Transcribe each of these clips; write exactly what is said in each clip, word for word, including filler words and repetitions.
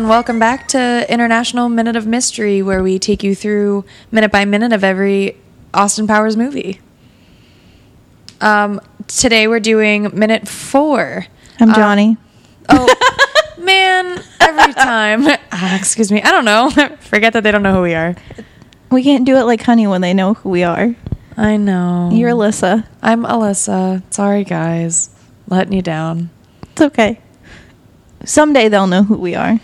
welcome back to International Minute of Mystery, where we take you through minute by minute of every Austin Powers movie. Um, today we're doing minute four. I'm Johnny. Um, oh, man, every time. Ah, excuse me. I don't know. Forget that they don't know who we are. We can't do it like Honey when they know who we are. I know. You're Alyssa. I'm Alyssa. Sorry, guys. Letting you down. It's okay. Someday they'll know who we are.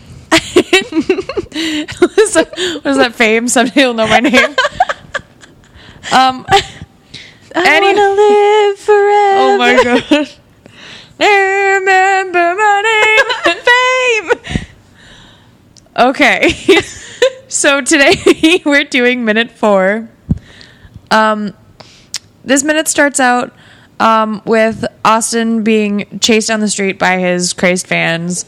what, is that, what is that fame? Someday you'll know my name. um, I any- want to live forever. Oh my god. Remember my name. Fame. Okay. So today we're doing minute four. Um, this minute starts out um, with Austin being chased down the street by his crazed fans.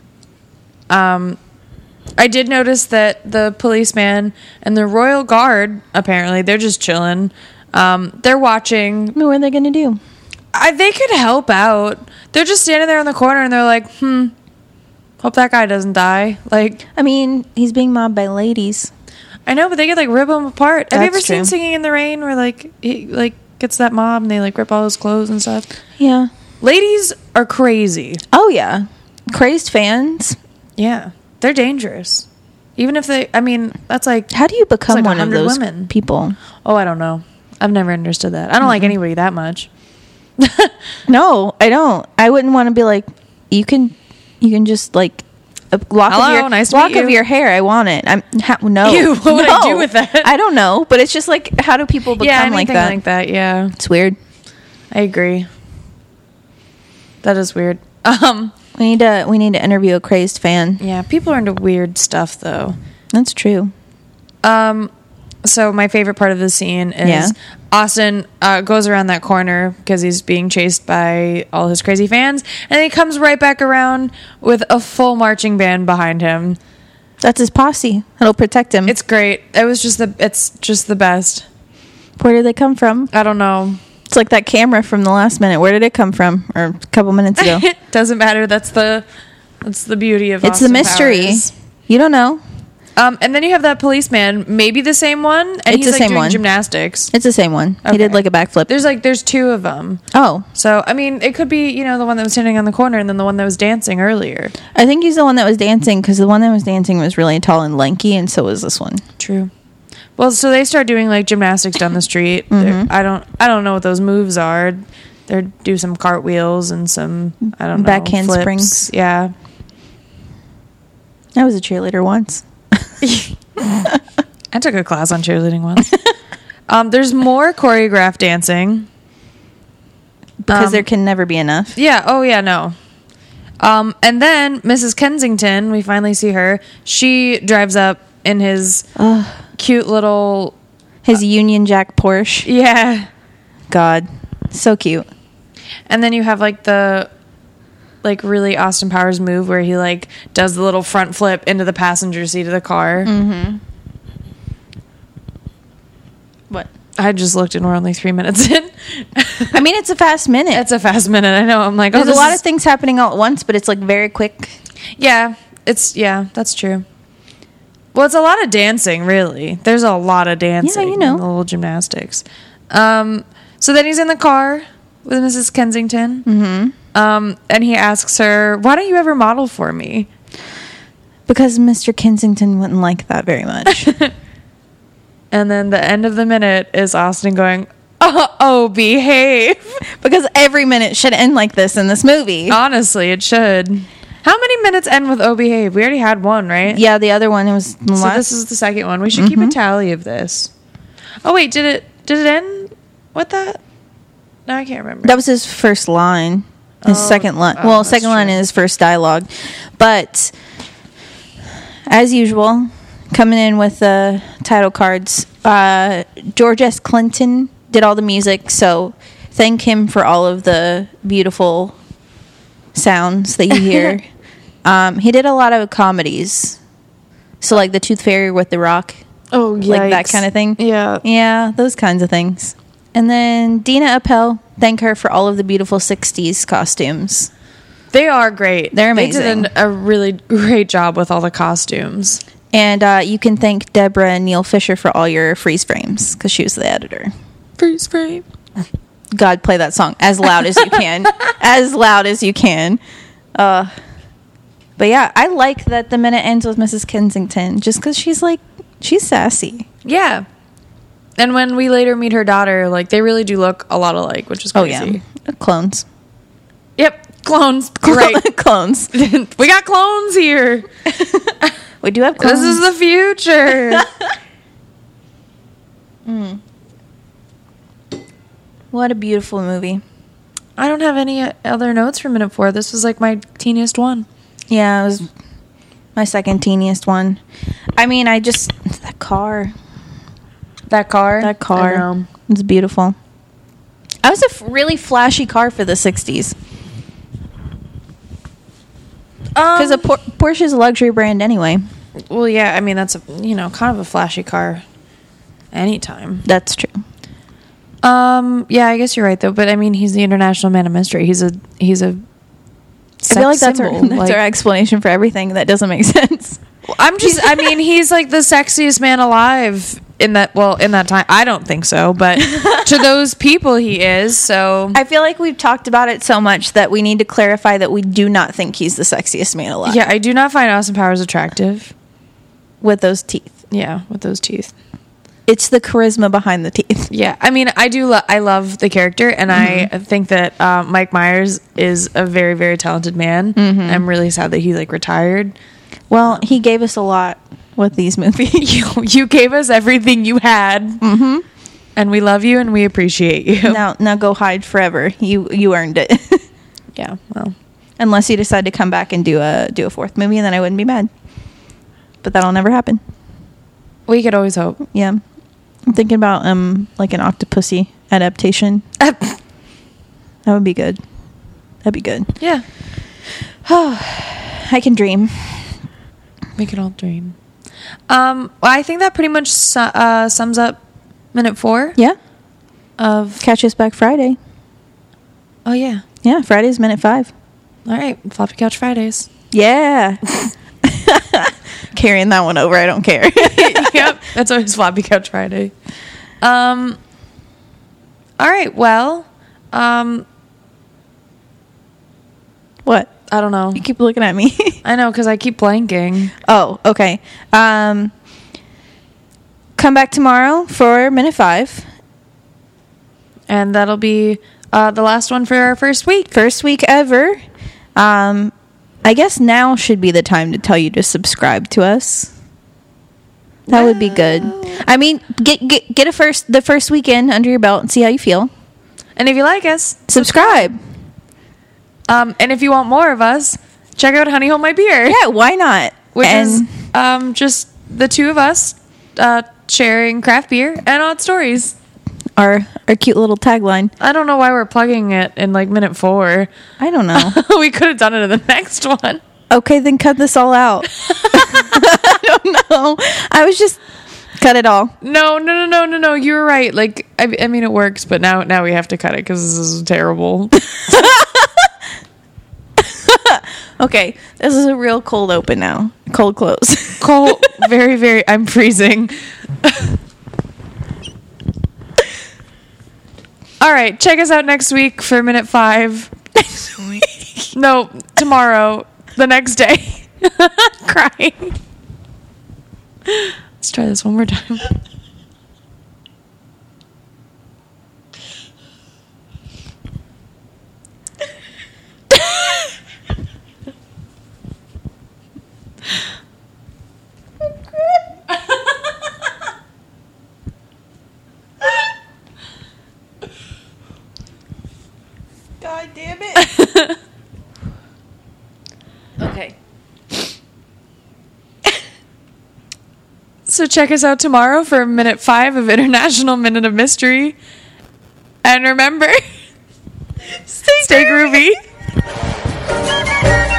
Um, I did notice that the policeman and the Royal Guard, apparently, they're just chilling. Um, they're watching. I mean, what are they going to do? I, they could help out. They're just standing there in the corner and they're like, hmm, hope that guy doesn't die. Like, I mean, he's being mobbed by ladies. I know, but they could like rip him apart. Have you ever That's seen true. Singing in the Rain, where like he like gets that mob and they like rip all his clothes and stuff? Yeah. Ladies are crazy. Oh, yeah. Crazed fans. Yeah, they're dangerous. Even if they, I mean, that's like, How do you become like one of one hundred those women. people? oh, I don't know. I've never understood that. I don't Mm-hmm. like anybody that much. No, I don't. I wouldn't want to be like, you can, you can just like a lock Hello, of your nice to lock meet you. of your hair. I want it. I'm ha, no. Ew, what would I No. do with that? I don't know, but it's just like, how do people become yeah, like anything that? like that. Yeah, It's weird. I agree. That is weird. Um, We need to we need to interview a crazed fan. yeah, people are into weird stuff though. That's true. Um, so my favorite part of the scene is Yeah. Austin uh, goes around that corner because he's being chased by all his crazy fans, and then he comes right back around with a full marching band behind him. That's his posse. It'll protect him. It's great. It was just the it's just the best. Where did they come from? I don't know. It's like that camera from the last minute. Where did it come from? Or a couple minutes ago. It doesn't matter. That's the that's the beauty of It's Austin the mystery. Powers. You don't know. Um, and then you have that policeman, maybe the same one, and It's he's the like same doing one. gymnastics. It's the same one. Okay. He did like a backflip. There's like there's two of them. Oh, So I mean, it could be you know the one that was standing on the corner, and then the one that was dancing earlier. I think he's the one that was dancing because the one that was dancing was really tall and lanky, and so was this one. True. Well, so they start doing like gymnastics down the street. They're- I don't I don't know what those moves are. They do some cartwheels and some I don't know Back handspring. flips. Yeah. I was a cheerleader once. I took a class on cheerleading once. um, there's more choreographed dancing. Because Um, there can never be enough. Yeah. Oh, yeah. No. Um, and then Missus Kensington, we finally see her. She drives up in his Ugh. cute little. His Union Jack Porsche. Yeah. God. So cute. And then you have like the, like really Austin Powers move where he like does the little front flip into the passenger seat of the car. Mm-hmm. What? I just looked and we're only three minutes in. I mean, it's a fast minute. It's a fast minute. I know. I'm like, oh, There's a this lot is- of things happening all at once, but it's like very quick. Yeah, it's yeah, that's true. Well, it's a lot of dancing, really. There's a lot of dancing. you know. and a little gymnastics. Um, so then he's in the car with Missus Kensington, Mm-hmm. um, and he asks her, "Why don't you ever model for me?" Because Mister Kensington wouldn't like that very much. And then the end of the minute is Austin going, "Oh, oh behave." Because every minute should end like this in this movie. Honestly, it should. How many minutes end with "Oh, behave"? We already had one, right? Yeah, the other one was the So last. this is the second one. We should keep a tally of this. Oh wait, did it did it end with that? No, I can't remember. That was his first line. His Oh, second line. oh, well, that's second line true. is his first dialogue. But as usual, coming in with the title cards, uh, George S. Clinton did all the music. So thank him for all of the beautiful sounds that you hear. um, he did a lot of comedies. So like the Tooth Fairy with The Rock. Oh, Like that kind of thing. Yeah. Yeah, those kinds of things. And then Dina Appel, thank her for all of the beautiful sixties costumes. They are great. They're amazing. They did an, a really great job with all the costumes. And uh, you can thank Deborah and Neil Fisher for all your freeze frames because she was the editor. Freeze frame. God, play that song as loud as you can. As loud as you can. Uh, but yeah, I like that the minute ends with Missus Kensington just because she's like, she's sassy. Yeah. And when we later meet her daughter, like, they really do look a lot alike, which is crazy. Oh, yeah. Clones. Yep. Clones. Right. Clones. We got clones here. We do have clones. This is the future. mm. What a beautiful movie. I don't have any other notes for minute four. This was like my teeniest one. Yeah, it was my second teeniest one. I mean, I just... That car. That car? That car. It's beautiful. That was a f- really flashy car for the sixties. Because um, a Por- Porsche's a luxury brand anyway. Well, yeah, I mean, that's, a you know, kind of a flashy car anytime. That's true. Um, yeah, I guess you're right, though. But, I mean, he's the international man of mystery. He's a, he's a sex I feel like that's, our, that's like, our explanation for everything. That doesn't make sense. I'm just, I mean, he's like the sexiest man alive in that, well, in that time. I don't think so, but to those people he is, so. I feel like we've talked about it so much that we need to clarify that we do not think he's the sexiest man alive. Yeah, I do not find Austin Powers attractive. With those teeth. Yeah, with those teeth. It's the charisma behind the teeth. Yeah, I mean, I do, lo- I love the character, and mm-hmm. I think that uh, Mike Myers is a very, very talented man. Mm-hmm. I'm really sad that he, like, retired. Well, he gave us a lot with these movies. you, you gave us everything you had, mm-hmm. and we love you and we appreciate you. Now, now go hide forever. You you earned it. Yeah, well, unless you decide to come back and do a do a fourth movie, and then I wouldn't be mad. But that'll never happen. We could always hope. Yeah, I'm thinking about um like an Octopussy adaptation. That would be good. That'd be good. Yeah. Oh, I can dream. We can all dream. Um, well, I think that pretty much su- uh, sums up minute four. Yeah. Of Catch Us Back Friday. Oh yeah. Yeah, Friday's minute five. All right, Floppy Couch Fridays. Yeah. Carrying that one over, I don't care. Yep, that's always Floppy Couch Friday. Um. All right. Well. Um. What? I don't know. You keep looking at me. I know, because I keep blanking. Oh, okay. Um, come back tomorrow for minute five. And that'll be uh, the last one for our first week. First week ever. Um, I guess now should be the time to tell you to subscribe to us. That well. would be good. I mean, get get get a first the first weekend under your belt and see how you feel. And if you like us, subscribe. Um, and if you want more of us, check out Honey Hold My Beer. Yeah, why not? Which and is um, just the two of us uh, sharing craft beer and odd stories. Our our cute little tagline. I don't know why we're plugging it in like minute four. I don't know. We could have done it in the next one. Okay, then cut this all out. I don't know. I was just cut it all. No, no, no, no, no, no. You were right. Like, I, I mean, it works, but now now we have to cut it because this is terrible. Okay, this is a real cold open now. Cold close. Cold, very, very, I'm freezing. All right, check us out next week for minute five. No, tomorrow, the next day. Crying. Let's try this one more time. God damn it. Okay. So check us out tomorrow for minute five of International Minute of Mystery. And remember, stay, stay groovy. groovy.